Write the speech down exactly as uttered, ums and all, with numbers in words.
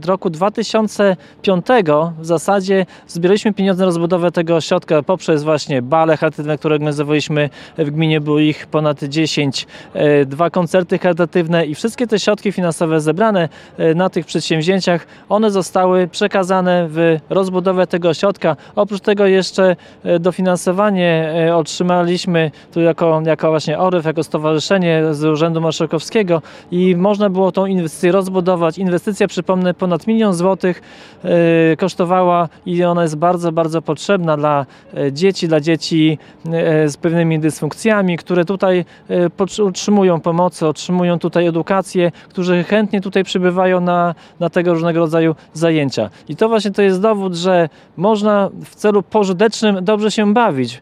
Od roku dwa tysiące piątego w zasadzie zbieraliśmy pieniądze na rozbudowę tego ośrodka poprzez właśnie bale charytatywne, które organizowaliśmy w gminie, było ich ponad dziesięć, dwa koncerty charytatywne i wszystkie te środki finansowe zebrane na tych przedsięwzięciach, one zostały przekazane w rozbudowę tego ośrodka. Oprócz tego jeszcze dofinansowanie otrzymaliśmy tu jako, jako właśnie O R Y F, jako stowarzyszenie z Urzędu Marszałkowskiego i można było tą inwestycję rozbudować. Inwestycja, przypomnę, ponad milion złotych y, kosztowała i ona jest bardzo, bardzo potrzebna dla y, dzieci, dla dzieci y, z pewnymi dysfunkcjami, które tutaj y, otrzymują pomocy, otrzymują tutaj edukację, którzy chętnie tutaj przybywają na, na tego różnego rodzaju zajęcia. I to właśnie to jest dowód, że można w celu pożytecznym dobrze się bawić.